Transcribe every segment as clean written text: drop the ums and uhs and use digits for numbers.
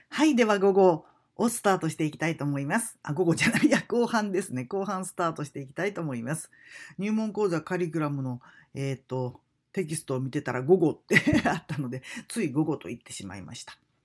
はい、では午後をスタートしていきたいと思います。午後じゃないや、後半ですね。後半スタートしていきたいと思います。入門講座カリキュラムの、テキストを見てたら午後ってあったので、つい午後と言ってしまいました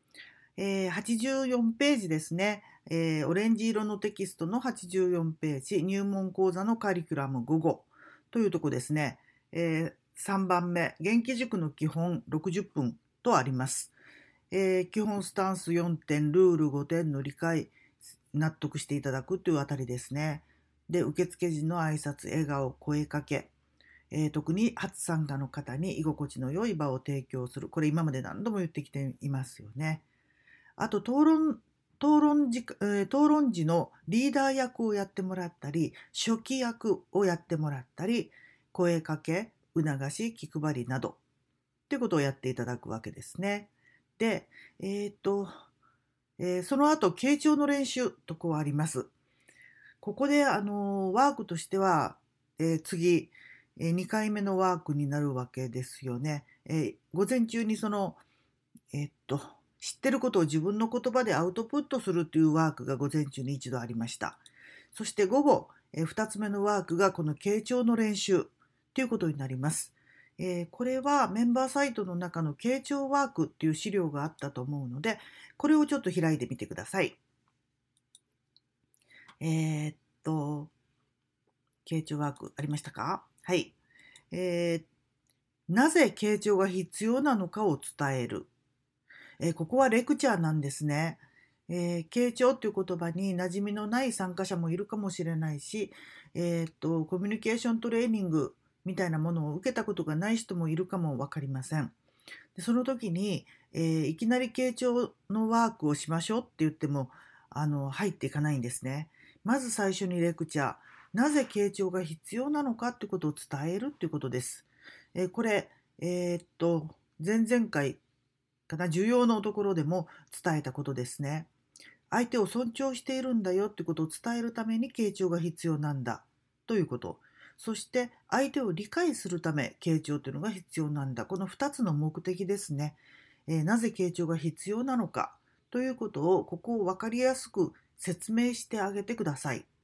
。84ページですね。オレンジ色のテキストの84ページ、入門講座のカリキュラム午後というとこですね。3番目、元気塾の基本60分とあります。基本スタンス4点、ルール5点の理解、納得していただくというあたりですね。で、受付時の挨拶、笑顔、声かけ、特に初参加の方に居心地の良い場を提供する。これ今まで何度も言ってきていますよね。あと、討論時のリーダー役をやってもらったり、初期役をやってもらったり、声かけ、促し、気配りなど、ということをやっていただくわけですね。で、その後、傾聴の練習とこうあります。ここで、ワークとしては、次、2回目のワークになるわけですよね。午前中に知ってることを自分の言葉でアウトプットするというワークが午前中に一度ありました。そして午後、2つ目のワークがこの傾聴の練習ということになります。これはメンバーサイトの中の傾聴ワークっていう資料があったと思うので、これをちょっと開いてみてください。傾聴ワークありましたか？はい。なぜ傾聴が必要なのかを伝える。ここはレクチャーなんですね。傾聴という言葉に馴染みのない参加者もいるかもしれないし、コミュニケーショントレーニングみたいなものを受けたことがない人もいるかもわかりません。でその時に、いきなり傾聴のワークをしましょうって言っても入っていかないんですね。まず最初にレクチャー、なぜ傾聴が必要なのかってことを伝えるっていうことです。これ、前々回かな、重要のところでも伝えたことですね。相手を尊重しているんだよってことを伝えるために傾聴が必要なんだということ。そして相手を理解するため傾聴というのが必要なんだ。この2つの目的ですね。なぜ傾聴が必要なのかということをここを分かりやすく説明してあげてください。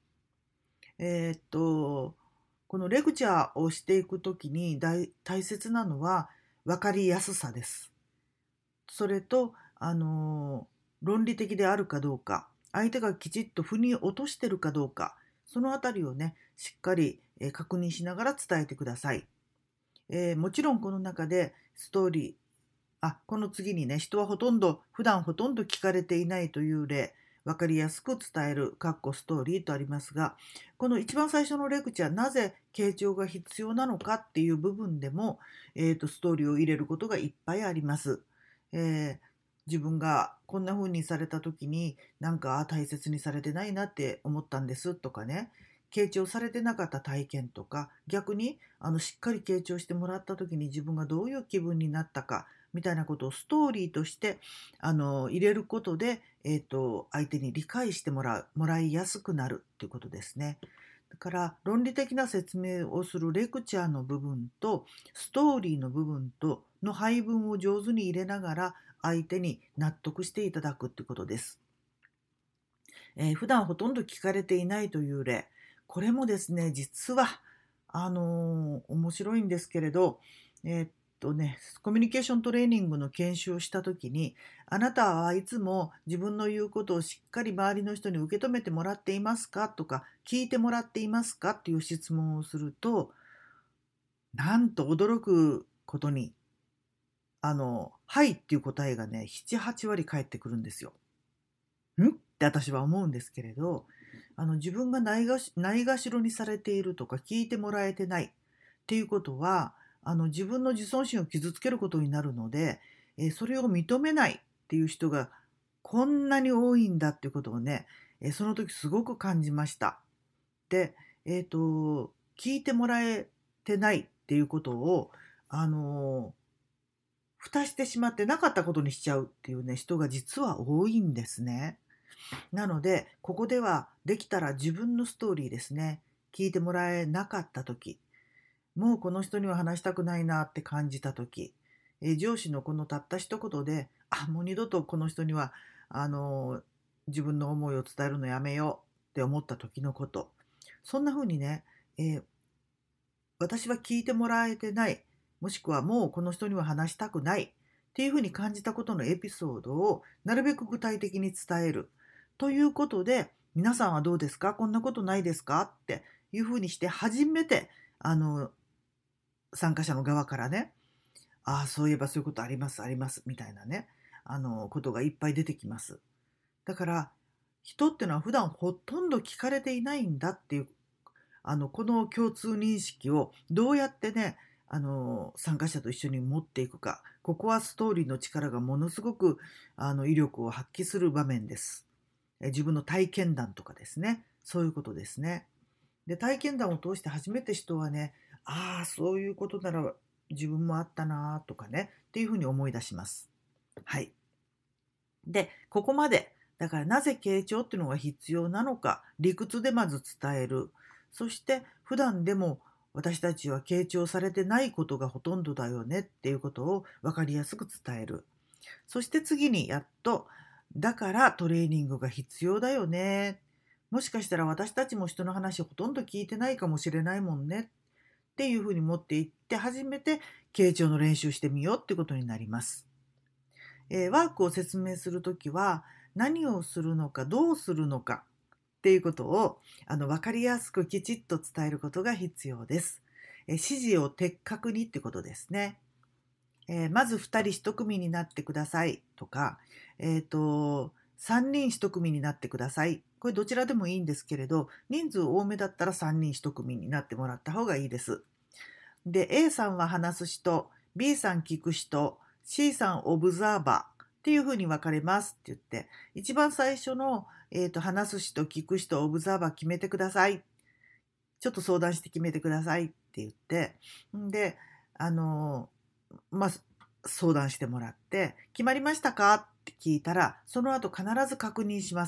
このレクチャーをしていくときに大切なのは分かりやすさです。それと、論理的であるかどうか、相手がきちっと腑に落としてるかどうか、そのあたりをね、しっかり確認しながら伝えてください。もちろんこの中でストーリー、この次にね、人は普段ほとんど聞かれていないという例、わかりやすく伝える、ストーリーとありますが、この一番最初のレクチャー、なぜ傾聴が必要なのかっていう部分でも、ストーリーを入れることがいっぱいあります。自分がこんな風にされた時になんか大切にされてないなって思ったんですとかね、傾聴されてなかった体験とか、逆にしっかり傾聴してもらった時に自分がどういう気分になったかみたいなことをストーリーとして入れることで、相手に理解してもらいやすくなるということですね。だから論理的な説明をするレクチャーの部分とストーリーの部分との配分を上手に入れながら相手に納得していただくということです。普段ほとんど聞かれていないという例、これもですね、実は面白いんですけれど、コミュニケーショントレーニングの研修をした時に、あなたはいつも自分の言うことをしっかり周りの人に受け止めてもらっていますかとか、聞いてもらっていますかっていう質問をすると、なんと驚くことに、はいっていう答えがね、7、8割返ってくるんですよ。って私は思うんですけれど、自分がないがしろにされているとか聞いてもらえてないっていうことは、自分の自尊心を傷つけることになるので、それを認めないっていう人がこんなに多いんだっていうことをね、その時すごく感じました。で、聞いてもらえてないっていうことを、蓋してしまってなかったことにしちゃうっていうね、人が実は多いんですね。なので、ここではできたら自分のストーリーですね。聞いてもらえなかった時、もうこの人には話したくないなって感じた時、上司のこのたった一言で、もう二度とこの人には自分の思いを伝えるのやめようって思った時のこと。そんな風にね、私は聞いてもらえてない、もしくはもうこの人には話したくないっていう風に感じたことのエピソードをなるべく具体的に伝えるということで、皆さんはどうですか、こんなことないですかっていう風にして初めて参加者の側からね、ああそういえばそういうことありますありますみたいなね、ことがいっぱい出てきます。だから人ってのは普段ほとんど聞かれていないんだっていう、この共通認識をどうやってね、参加者と一緒に持っていくか。ここはストーリーの力がものすごく威力を発揮する場面です。自分の体験談とかですね。そういうことですね。で、体験談を通して初めて人はね、ああ、そういうことなら自分もあったなとかね、っていうふうに思い出します。はい。で、ここまで。だからなぜ傾聴っていうのが必要なのか、理屈でまず伝える。そして普段でも私たちは傾聴されてないことがほとんどだよねっていうことを分かりやすく伝える。そして次にやっと、だからトレーニングが必要だよね。もしかしたら私たちも人の話ほとんど聞いてないかもしれないもんねっていうふうに持っていって初めて傾聴の練習してみようってことになります。ワークを説明するときは何をするのかどうするのかっていうことを分かりやすくきちっと伝えることが必要です。指示を的確にってことですね。まず2人1組になってくださいとか、3人1組になってください。これどちらでもいいんですけれど、人数多めだったら3人1組になってもらった方がいいです。で、A さんは話す人、B さん聞く人、C さんオブザーバーっていうふうに分かれますって言って、一番最初の、話す人、聞く人、オブザーバー決めてください。ちょっと相談して決めてくださいって言って、で、まあ、相談してもらって、決まりましたかって聞いたら、その後必ず確認します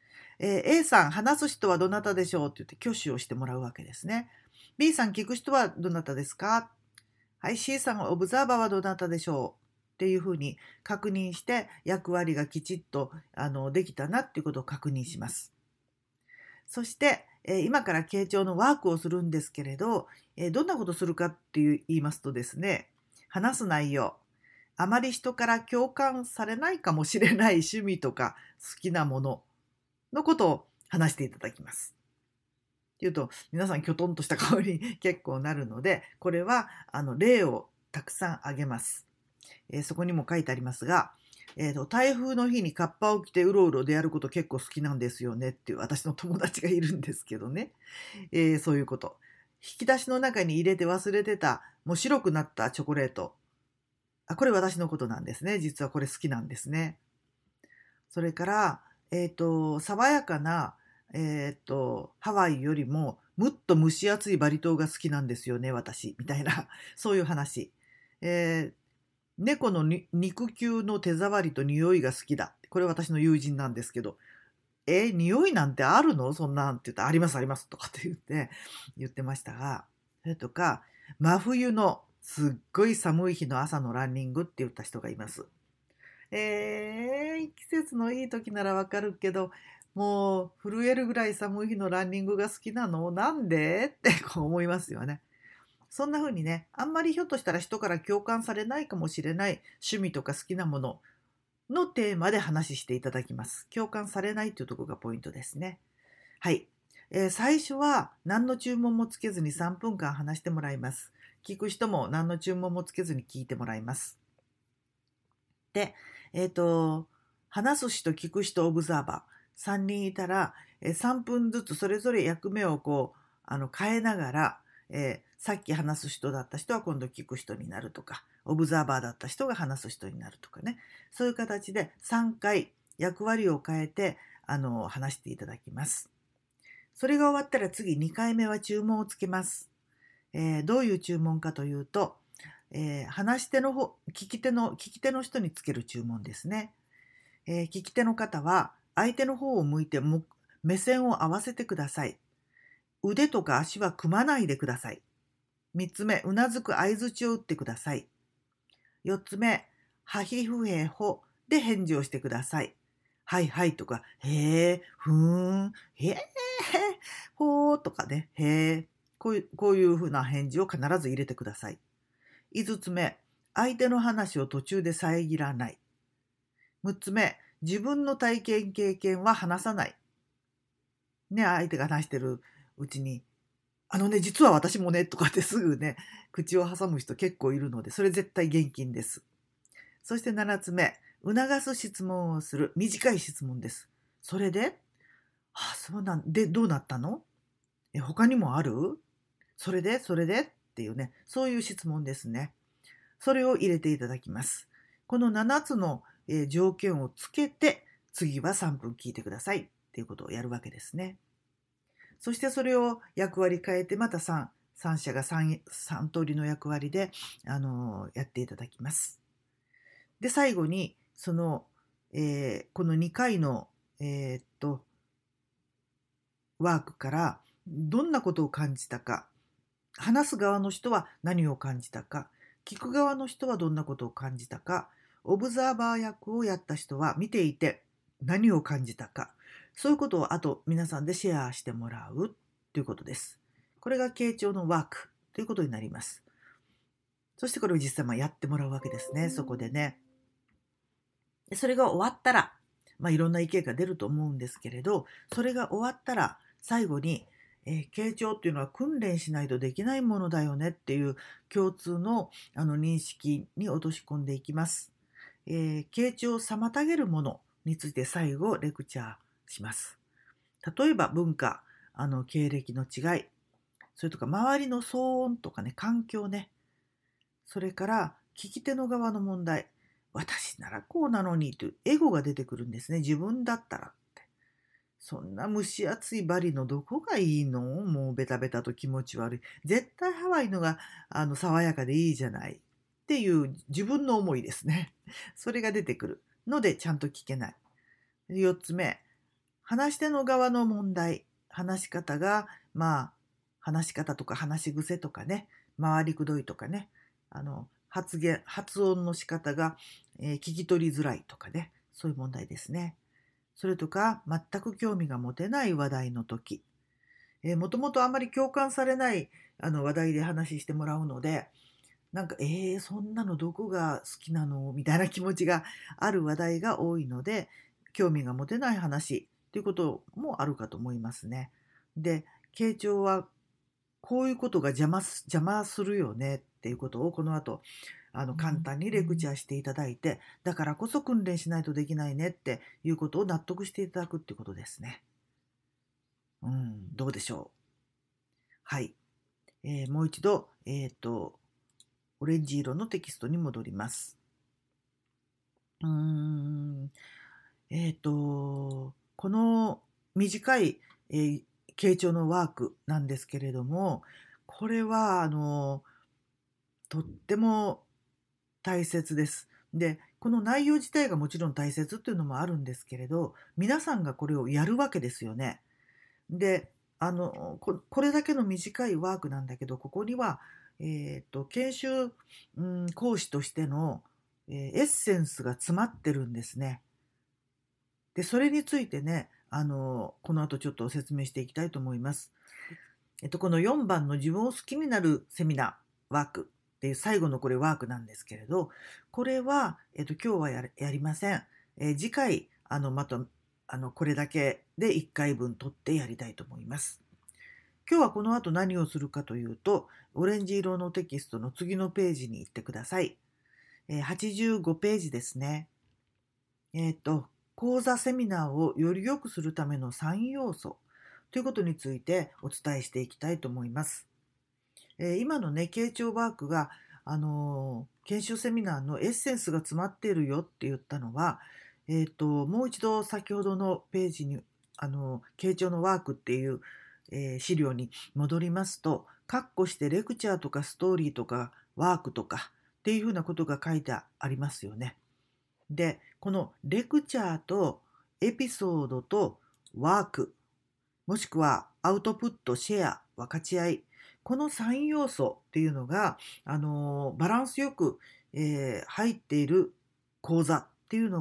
。A さん、話す人はどなたでしょうって言って挙手をしてもらうわけですね。B さん、聞く人はどなたですか。はい、C さん、オブザーバーはどなたでしょうっていうふうに確認して役割がきちっとできたなっていうことを確認します。そして、今から傾聴のワークをするんですけれど、どんなことするかって言いますとですね、話す内容、あまり人から共感されないかもしれない趣味とか好きなもののことを話していただきます。っていうと皆さんきょとんとした顔に結構なるので、これは例をたくさん挙げます。そこにも書いてありますが、台風の日にカッパを着てうろうろでやること結構好きなんですよねっていう私の友達がいるんですけどね、そういうこと。引き出しの中に入れて忘れてたもう白くなったチョコレート、これ私のことなんですね。実はこれ好きなんですね。それから、爽やかな、ハワイよりもむっと蒸し暑いバリ島が好きなんですよね、私。みたいな、そういう話。猫の肉球の手触りと匂いが好きだ。これ私の友人なんですけど、匂いなんてあるのそんなんって言ったら、ありますありますとかって言ってましたが、それとか、真冬のすっごい寒い日の朝のランニングって言った人がいます。季節のいい時ならわかるけど、もう震えるぐらい寒い日のランニングが好きなのなんでってこう思いますよね。そんな風にね、あんまりひょっとしたら人から共感されないかもしれない趣味とか好きなもののテーマで話していただきます。共感されないというところがポイントですね。はい。最初は何の注文もつけずに3分間話してもらいます。聞く人も何の注文もつけずに聞いてもらいます。で、話す人、聞く人、オブザーバー。3人いたら、3分ずつそれぞれ役目を変えながら、さっき話す人だった人は今度聞く人になるとか、オブザーバーだった人が話す人になるとかね。そういう形で3回役割を変えて、話していただきます。それが終わったら次2回目は注文をつけます。どういう注文かというと、話し手の方、聞き手の人につける注文ですね。聞き手の方は相手の方を向いて目線を合わせてください。腕とか足は組まないでください。3つ目、うなずく相槌を打ってください。4つ目、はひふへほで返事をしてください。 はいはいとか、へえ、ふーん、へえ、ほーとかね、へえ、こういうふうな返事を必ず入れてください。5つ目、相手の話を途中で遮らない。6つ目、自分の体験経験は話さない。ね、相手が話してるうちに、実は私もね、とかってすぐね、口を挟む人結構いるので、それ絶対厳禁です。そして7つ目、促す質問をする。短い質問です。それで、そうなんで、どうなったの？他にもある？それでっていうね、そういう質問ですね。それを入れていただきます。この7つの、条件をつけて、次は3分聞いてくださいっていうことをやるわけですね。そしてそれを役割変えて、また3社が3通りの役割で、やっていただきます。で、最後に、この2回の、ワークからどんなことを感じたか、話す側の人は何を感じたか、聞く側の人はどんなことを感じたか、オブザーバー役をやった人は見ていて何を感じたか、そういうことをあと皆さんでシェアしてもらうということです。これが傾聴のワークということになります。そしてこれを実際やってもらうわけですね、そこでね。それが終わったら、いろんな意見が出ると思うんですけれど、それが終わったら最後に、傾聴っていうのは訓練しないとできないものだよねっていう共通の、認識に落とし込んでいきます。傾聴を妨げるものについて最後レクチャーします。例えば文化、経歴の違い、それとか周りの騒音とかね、環境ね、それから聞き手の側の問題、私ならこうなのにというエゴが出てくるんですね。自分だったらって。そんな蒸し暑いバリのどこがいいの？もうベタベタと気持ち悪い。絶対ハワイのが爽やかでいいじゃない。っていう自分の思いですね。それが出てくるのでちゃんと聞けない。4つ目、話し手の側の問題。話し方が、話し方とか話し癖とかね、回りくどいとかね、発音の仕方が、聞き取りづらいとかね、そういう問題ですね。それとか、全く興味が持てない話題の時、もともとあまり共感されない話題で話してもらうので、なんか、そんなのどこが好きなのみたいな気持ちがある話題が多いので、興味が持てない話っていうこともあるかと思いますね。で、傾聴はこういうことが邪魔するよねっていうことをこの後簡単にレクチャーしていただいて、だからこそ訓練しないとできないねっていうことを納得していただくっていうことですね。どうでしょう。はい。もう一度、オレンジ色のテキストに戻ります。この短い、傾聴のワークなんですけれども、これはとっても大切です。で、この内容自体がもちろん大切っていうのもあるんですけれど、皆さんがこれをやるわけですよね。で、これだけの短いワークなんだけど、ここには、研修、講師としての、エッセンスが詰まってるんですね。で、それについてね、この後ちょっと説明していきたいと思います。この4番の自分を好きになるセミナーワークっていう最後のこれワークなんですけれど、これは、今日はやりません。次回、また、これだけで1回分取ってやりたいと思います。今日はこの後何をするかというと、オレンジ色のテキストの次のページに行ってください。85ページですね。講座セミナーをより良くするための3要素ということについてお伝えしていきたいと思います。今のね、傾聴ワークが、研修セミナーのエッセンスが詰まっているよって言ったのは、もう一度先ほどのページに、傾聴のワークっていう、資料に戻りますと、括弧してレクチャーとかストーリーとかワークとかっていうふうなことが書いてありますよね。で、このレクチャーとエピソードとワーク、もしくはアウトプット、シェア、分かち合い、この3要素っていうのが、バランスよく、入っている講座っていうのが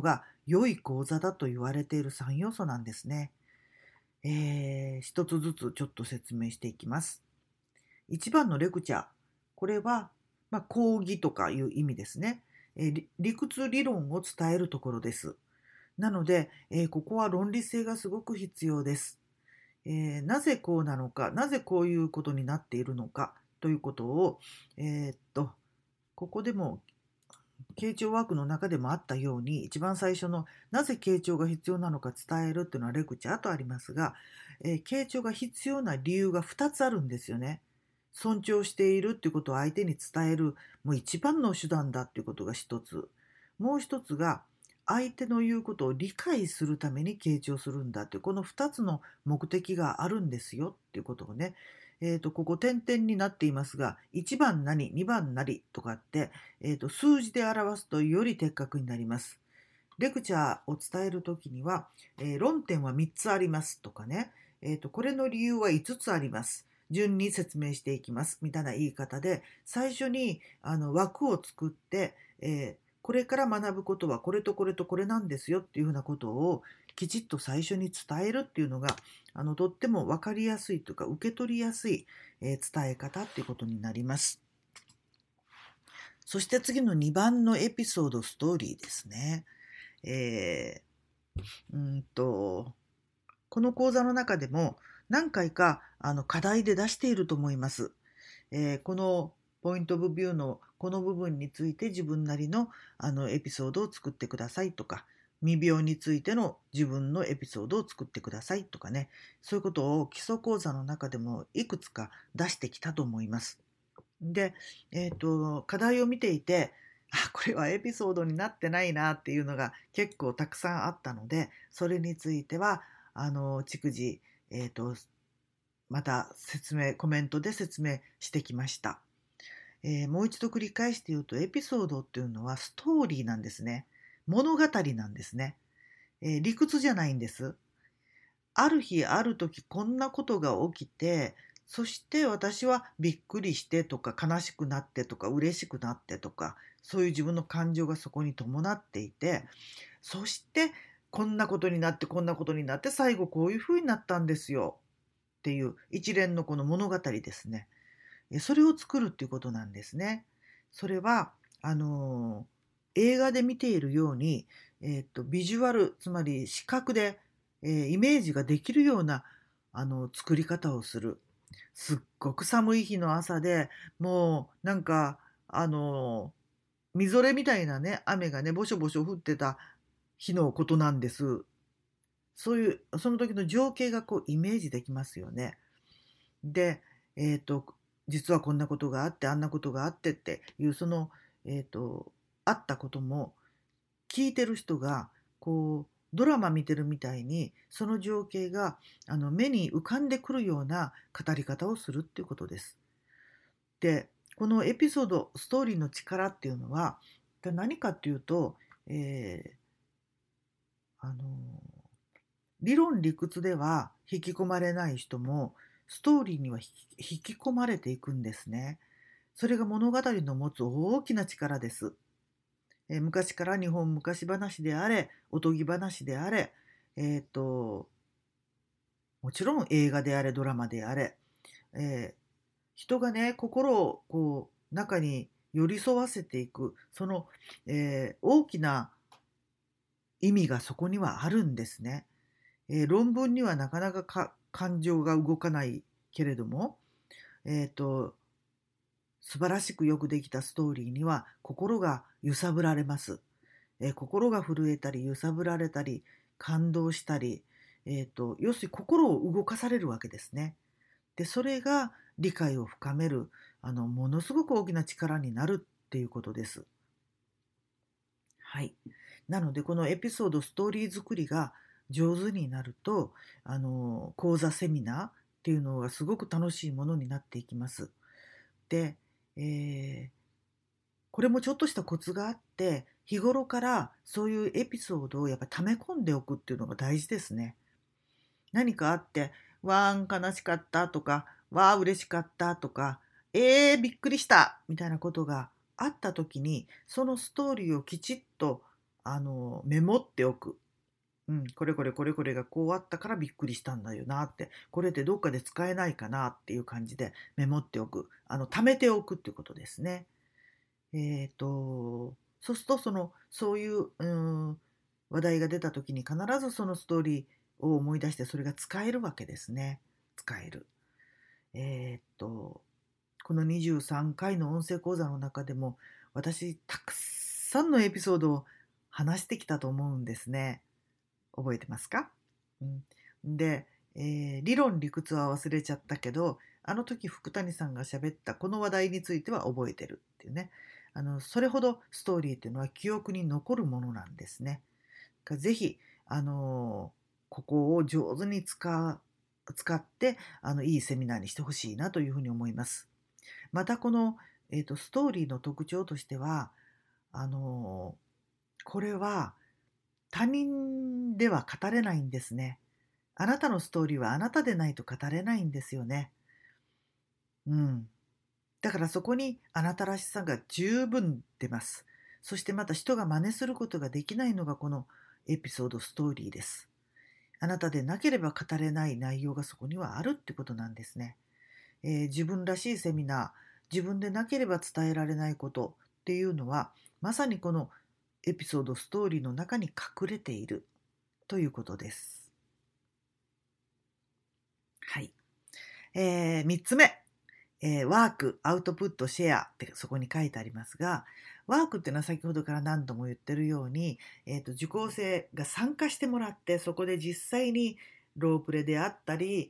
良い講座だと言われている3要素なんですね。一つずつちょっと説明していきます。1番のレクチャー。これは、講義とかいう意味ですね。理屈理論を伝えるところです。なので、ここは論理性がすごく必要です。なぜこうなのか、なぜこういうことになっているのかということを、ここでも傾聴ワークの中でもあったように、一番最初のなぜ傾聴が必要なのか伝えるっていうのはレクチャーとありますが、傾聴が必要な理由が2つあるんですよね。尊重しているっていうことを相手に伝える、もう一番の手段だっていうことが一つ。もう一つが、相手の言うことを理解するために傾聴するんだっていう、この2つの目的があるんですよっていうことをね、ここ点々になっていますが、1番何、2番何とかって、数字で表すとより的確になります。レクチャーを伝えるときには、論点は3つありますとかね、これの理由は5つあります。順に説明していきますみたいな言い方で、最初に枠を作って、これから学ぶことはこれとこれとこれなんですよっていうふうなことをきちっと最初に伝えるっていうのがとっても分かりやすいというか受け取りやすい、伝え方っていうことになります。そして次の2番のエピソードストーリーですね。この講座の中でも何回か課題で出していると思います。このポイントオブビューのこの部分について自分なりのエピソードを作ってくださいとか、未病についての自分のエピソードを作ってくださいとかね、そういうことを基礎講座の中でもいくつか出してきたと思います。で、課題を見ていて、これはエピソードになってないなっていうのが結構たくさんあったので、それについては逐次、またコメントで説明してきました。もう一度繰り返して言うと、エピソードっていうのはストーリーなんですね。物語なんですね。理屈じゃないんです。ある日ある時こんなことが起きて、そして私はびっくりしてとか悲しくなってとか嬉しくなってとか、そういう自分の感情がそこに伴っていて、そしてこんなことになってこんなことになって最後こういうふうになったんですよっていう一連のこの物語ですね。それを作るっていうことなんですね。それは映画で見ているように、ビジュアル、つまり視覚で、イメージができるような作り方をする。すっごく寒い日の朝で、もうなんかみぞれみたいなね、雨がねぼしょぼしょ降ってた日のことなんです。そういうその時の情景がこうイメージできますよね。で、実はこんなことがあってあんなことがあってっていうその、あったことも聞いてる人がこうドラマ見てるみたいにその情景が目に浮かんでくるような語り方をするっていうことです。で、このエピソードストーリーの力っていうのは何かっていうと、あの理論理屈では引き込まれない人もストーリーには引き込まれていくんですね。それが物語の持つ大きな力です。昔から日本昔話であれ、おとぎ話であれ、もちろん映画であれ、ドラマであれ、人がね、心をこう中に寄り添わせていく、その、大きな意味がそこにはあるんですね。論文にはなかなか感情が動かないけれども、素晴らしくよくできたストーリーには心が揺さぶられます。心が震えたり揺さぶられたり感動したり、要するに心を動かされるわけですね。で、それが理解を深めるものすごく大きな力になるっていうことです。はい。なのでこのエピソードストーリー作りが上手になると講座セミナーっていうのがすごく楽しいものになっていきます。で、これもちょっとしたコツがあって日頃からそういうエピソードをやっぱり溜め込んでおくっていうのが大事ですね。何かあってわーん悲しかったとかわー嬉しかったとかびっくりしたみたいなことがあった時にそのストーリーをきちっとメモっておく。これこれこれこれがこうあったからびっくりしたんだよなって、これってどっかで使えないかなっていう感じでメモっておく。貯めておくっていうことですね。そうするとそういう、話題が出た時に必ずそのストーリーを思い出してそれが使えるわけですね。使える。この23回の音声講座の中でも私たくさんのエピソードを話してきたと思うんですね。覚えてますか？で、理論理屈は忘れちゃったけど、あの時福谷さんが喋ったこの話題については覚えてるっていうね。それほどストーリーっていうのは記憶に残るものなんですね。ぜひ、ここを上手に使って、いいセミナーにしてほしいなというふうに思います。またこの、ストーリーの特徴としては、これは他人では語れないんですね。あなたのストーリーはあなたでないと語れないんですよね。だからそこにあなたらしさが十分出ます。そしてまた人が真似することができないのがこのエピソードストーリーです。あなたでなければ語れない内容がそこにはあるってことなんですね。自分らしいセミナー、自分でなければ伝えられないことっていうのはまさにこのエピソードストーリーの中に隠れているということです。はい。3つ目。ワーク、アウトプット、シェアってそこに書いてありますが、ワークっていうのは先ほどから何度も言ってるように、受講生が参加してもらって、そこで実際にロープレであったり、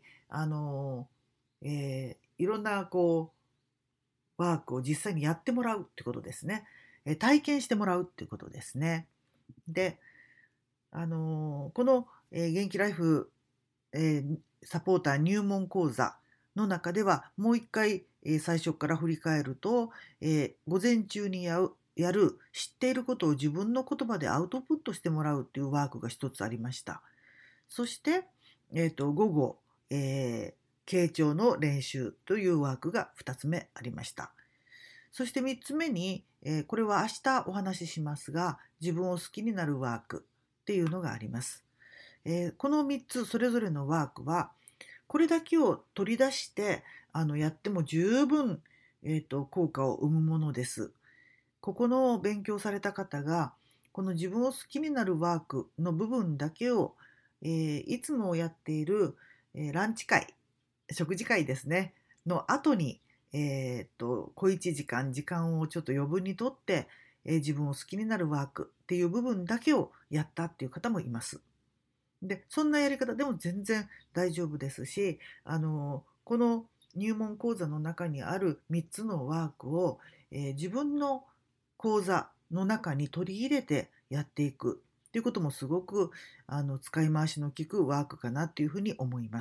いろんなワークを実際にやってもらうってことですね。体験してもらうってことですね。で、この、元気ライフ、サポーター入門講座の中ではもう一回、最初から振り返ると、午前中にやる知っていることを自分の言葉でアウトプットしてもらうというワークが一つありました。そして、午後、傾聴の練習というワークが2つ目ありました。そして3つ目に、これは明日お話ししますが、自分を好きになるワークっていうのがあります。この3つそれぞれのワークはこれだけを取り出してやっても十分、効果を生むものです。ここの勉強された方がこの自分を好きになるワークの部分だけを、いつもやっている、ランチ会、食事会ですねの後に、小1時間をちょっと余分にとって、自分を好きになるワークっていう部分だけをやったっていう方もいます。で、そんなやり方でも全然大丈夫ですし、この入門講座の中にある3つのワークを、自分の講座の中に取り入れてやっていくっていうこともすごく使い回しの効くワークかなっていうふうに思います。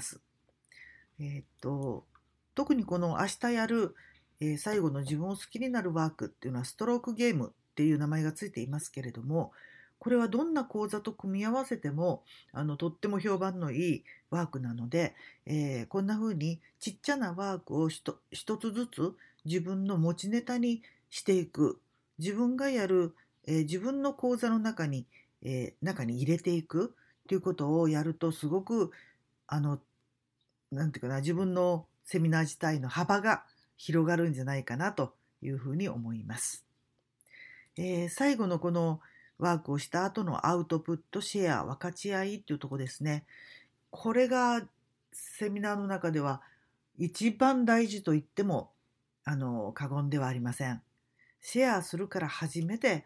特にこの明日やる、最後の自分を好きになるワークっていうのはストロークゲームっていう名前がついていますけれども、これはどんな講座と組み合わせてもとっても評判のいいワークなので、こんな風にちっちゃなワークを一つずつ自分の持ちネタにしていく、自分がやる、自分の講座の中に入れていくっていうことをやるとすごくなんていうかな、自分のセミナー自体の幅が広がるんじゃないかなというふうに思います。最後のこのワークをした後のアウトプット、シェア、分かち合いっていうところですね。これがセミナーの中では一番大事と言っても過言ではありません。シェアするから初めて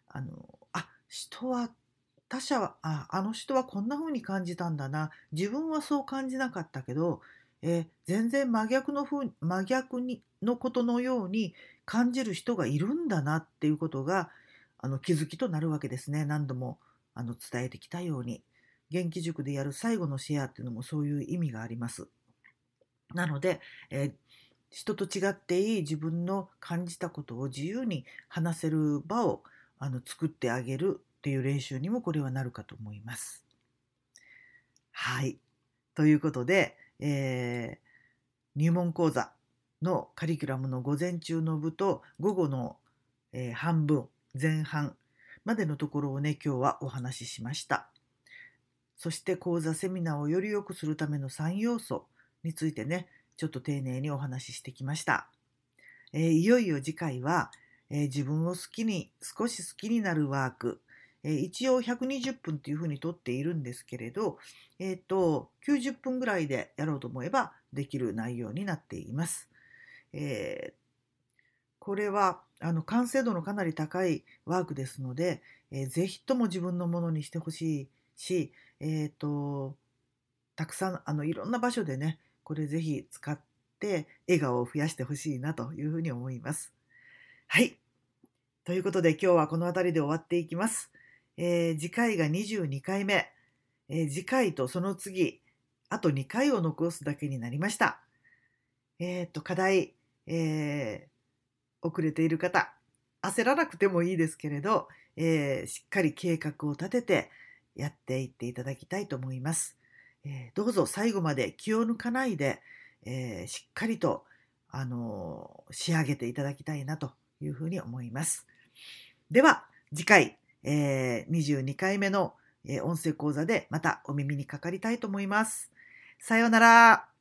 他者はあの人はこんな風に感じたんだな、自分はそう感じなかったけど、全然真逆のことのように感じる人がいるんだなっていうことが気づきとなるわけですね。何度も伝えてきたように元気塾でやる最後のシェアっていうのもそういう意味があります。なので、人と違っていい自分の感じたことを自由に話せる場を作ってあげるっていう練習にもこれはなるかと思います。はい。ということで、入門講座のカリキュラムの午前中の部と午後の、半分、前半、 までのところをね、今日はお話ししました。そして講座セミナーをより良くするための3要素についてね、ちょっと丁寧にお話ししてきました。いよいよ次回は、自分を少し好きになるワーク、一応120分っていうふうにとっているんですけれど、90分ぐらいでやろうと思えばできる内容になっています。これは完成度のかなり高いワークですので、ぜひとも自分のものにしてほしいし、たくさんいろんな場所でね、これぜひ使って笑顔を増やしてほしいなというふうに思います。はい。ということで今日はこの辺りで終わっていきます。次回が22回目、次回とその次、あと2回を残すだけになりました。課題、遅れている方、焦らなくてもいいですけれど、しっかり計画を立ててやっていっていただきたいと思います。どうぞ最後まで気を抜かないで、しっかりと、仕上げていただきたいなというふうに思います。では次回、22回目の、音声講座でまたお耳にかかりたいと思います。さようなら。